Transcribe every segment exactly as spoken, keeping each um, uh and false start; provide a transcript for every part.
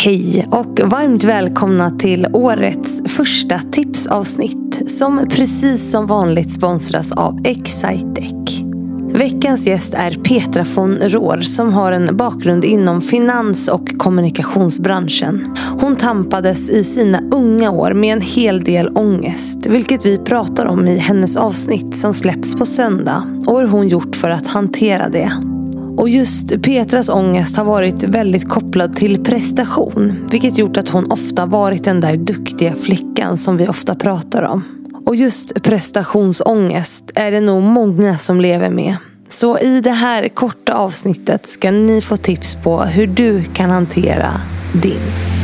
Hej och varmt välkomna till årets första tipsavsnitt som precis som vanligt sponsras av Excitec. Veckans gäst är Petra von Rohr som har en bakgrund inom finans- och kommunikationsbranschen. Hon tampades i sina unga år med en hel del ångest, vilket vi pratar om i hennes avsnitt som släpps på söndag, och hur hon gjort för att hantera det. Och just Petras ångest har varit väldigt kopplad till prestation, vilket gjort att hon ofta varit den där duktiga flickan som vi ofta pratar om. Och just prestationsångest är det nog många som lever med. Så i det här korta avsnittet ska ni få tips på hur du kan hantera din.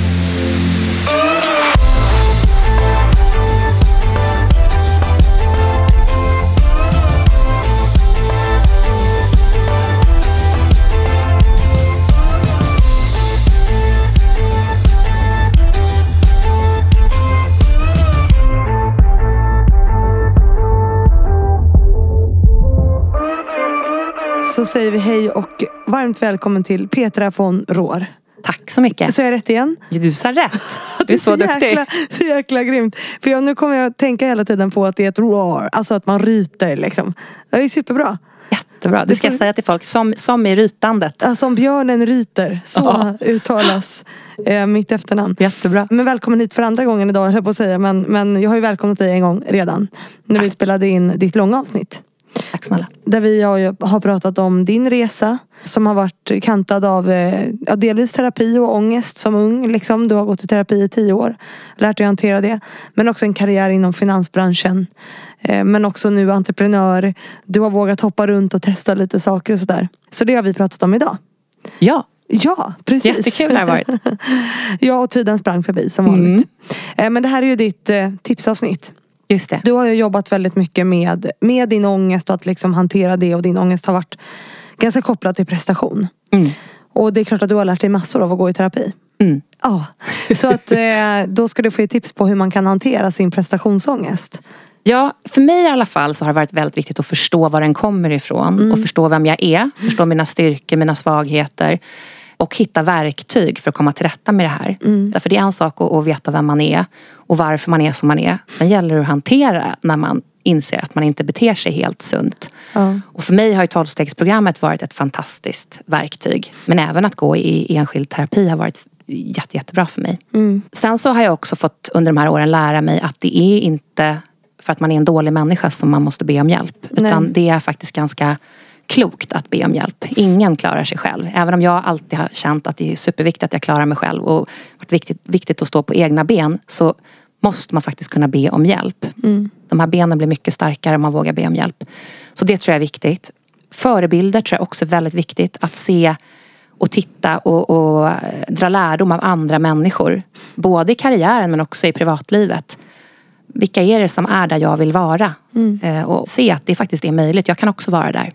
Så säger vi hej och varmt välkommen till Petra von Rohr. Tack så mycket. Så är jag rätt igen? Du sa rätt. Du är så, så duktig. Jäkla, så jäkla grymt. För jag, nu kommer jag att tänka hela tiden på att det är ett roar. Alltså att man ryter liksom. Det är superbra. Jättebra. Det ska jag säga till folk. Som, som i rytandet. Ja, som björnen ryter. Så ja. uttalas eh, mitt efternamn. Jättebra. Men välkommen hit för andra gången idag, jag på att säga. Men, men jag har ju välkomnat dig en gång redan. När Tack. vi spelade in ditt långa avsnitt. Tack snälla. Där vi har pratat om din resa som har varit kantad av ja, delvis terapi och ångest som ung. Liksom. Du har gått i terapi i tio år. Lärt dig att hantera det. Men också en karriär inom finansbranschen. Eh, men också nu entreprenör. Du har vågat hoppa runt och testa lite saker och sådär. Så det har vi pratat om idag. Ja. Ja, precis. Jättekul har det varit. Ja, och tiden sprang förbi som vanligt. Mm. Eh, men det här är ju ditt eh, tipsavsnitt. Just det. Du har ju jobbat väldigt mycket med, med din ångest och att liksom hantera det, och din ångest har varit ganska kopplad till prestation. Mm. Och det är klart att du har lärt dig massor av att gå i terapi. Mm. Ja, så att eh, då ska du få ge tips på hur man kan hantera sin prestationsångest. Ja, för mig i alla fall så har det varit väldigt viktigt att förstå var den kommer ifrån. Mm. Och förstå vem jag är, förstå mina styrkor, mina svagheter. Och hitta verktyg för att komma till rätta med det här. Mm. För det är en sak att, att veta vem man är. Och varför man är som man är. Sen gäller det att hantera när man inser att man inte beter sig helt sunt. Mm. Och för mig har ju tolvstegsprogrammet varit ett fantastiskt verktyg. Men även att gå i enskild terapi har varit jätte, jättebra för mig. Mm. Sen så har jag också fått under de här åren lära mig att det är inte för att man är en dålig människa som man måste be om hjälp. Utan Nej. det är faktiskt ganska klokt att be om hjälp. Ingen klarar sig själv. Även om jag alltid har känt att det är superviktigt att jag klarar mig själv och varit viktigt, viktigt att stå på egna ben, så måste man faktiskt kunna be om hjälp. Mm. De här benen blir mycket starkare om man vågar be om hjälp. Så det tror jag är viktigt. Förebilder tror jag också är väldigt viktigt. Att se och titta och, och dra lärdom av andra människor. Både i karriären men också i privatlivet. Vilka är det som är där jag vill vara? Mm. Och se att det faktiskt är möjligt. Jag kan också vara där.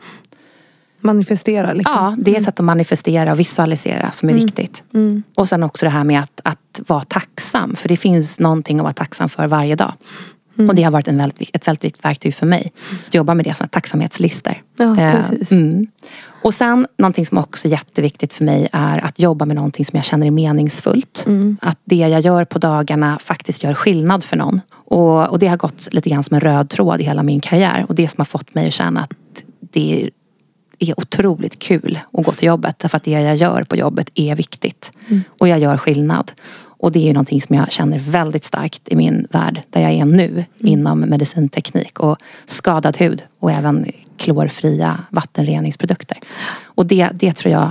Manifestera liksom. Ja, det är ett sätt att manifestera och visualisera som är mm. viktigt. Mm. Och sen också det här med att, att vara tacksam. För det finns någonting att vara tacksam för varje dag. Mm. Och det har varit en väldigt, ett väldigt viktigt verktyg för mig. Att jobba med det som tacksamhetslistor. Ja, precis. Mm. Och sen någonting som också är jätteviktigt för mig är att jobba med någonting som jag känner är meningsfullt. Mm. Att det jag gör på dagarna faktiskt gör skillnad för någon. Och, och det har gått lite grann som en röd tråd i hela min karriär. Och det som har fått mig att känna att det är är otroligt kul att gå till jobbet. Därför att det jag gör på jobbet är viktigt. Mm. Och jag gör skillnad. Och det är ju någonting som jag känner väldigt starkt i min värld. Där jag är nu. Mm. Inom medicinteknik. Och skadad hud. Och även klorfria vattenreningsprodukter. Och det, det tror jag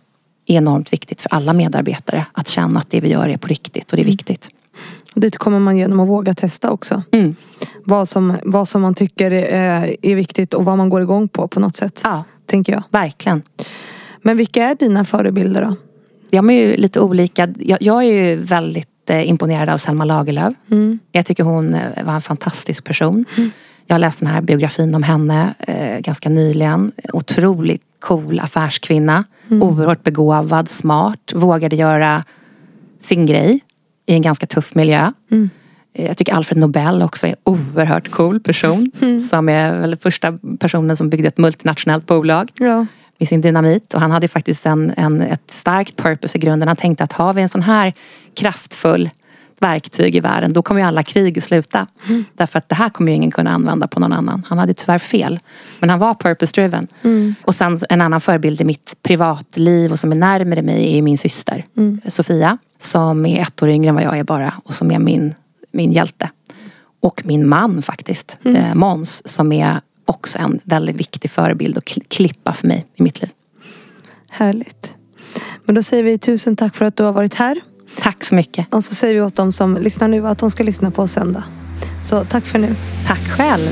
är enormt viktigt för alla medarbetare. Att känna att det vi gör är på riktigt. Och det är viktigt. Och det kommer man genom att våga testa också. Mm. Vad, som, vad som man tycker är, är viktigt. Och vad man går igång på på något sätt. Ja. Tänker jag. Verkligen. Men vilka är dina förebilder då? De är ju lite olika. Jag, jag är ju väldigt eh, imponerad av Selma Lagerlöf. Mm. Jag tycker hon var en fantastisk person. Mm. Jag har läst den här biografin om henne eh, ganska nyligen. Otroligt cool affärskvinna. Mm. Oerhört begåvad, smart. Vågade göra sin grej i en ganska tuff miljö. Mm. Jag tycker Alfred Nobel också är en oerhört cool person. Mm. Som är väl första personen som byggde ett multinationellt bolag. Ja. med sin dynamit. Och han hade faktiskt en, en, ett starkt purpose i grunden. Han tänkte att har vi en sån här kraftfull verktyg i världen, då kommer ju alla krig att sluta. Mm. Därför att det här kommer ju ingen kunna använda på någon annan. Han hade tyvärr fel. Men han var purpose-driven. Mm. Och sen en annan förebild i mitt privatliv och som är närmare mig är min syster. Mm. Sofia. Som är ett år yngre än vad jag är bara. Och som är min, min hjälte. Och min man faktiskt. Mm. Eh, Måns. Som är också en väldigt viktig förebild och klippa för mig i mitt liv. Härligt. Men då säger vi tusen tack för att du har varit här. Tack så mycket. Och så säger vi åt dem som lyssnar nu att de ska lyssna på söndag. Så tack för nu. Tack själv.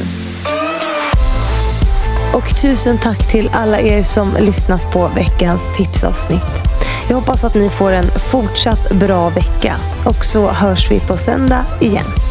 Och tusen tack till alla er som lyssnat på veckans tipsavsnitt. Jag hoppas att ni får en fortsatt bra vecka. Och så hörs vi på söndag igen.